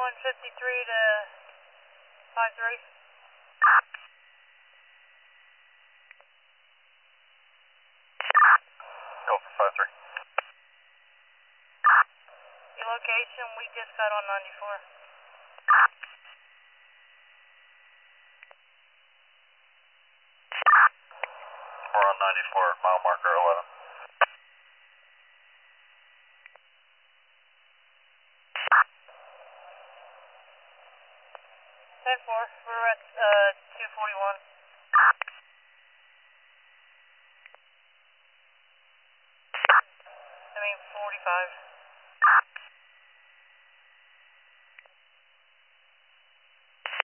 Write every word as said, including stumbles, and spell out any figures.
one fifty-three to five three. Go for five three. Your location, we just got on ninety-four. We're on ninety-four, mile marker eleven. ten four, we're at uh, two forty-one. I mean forty-five.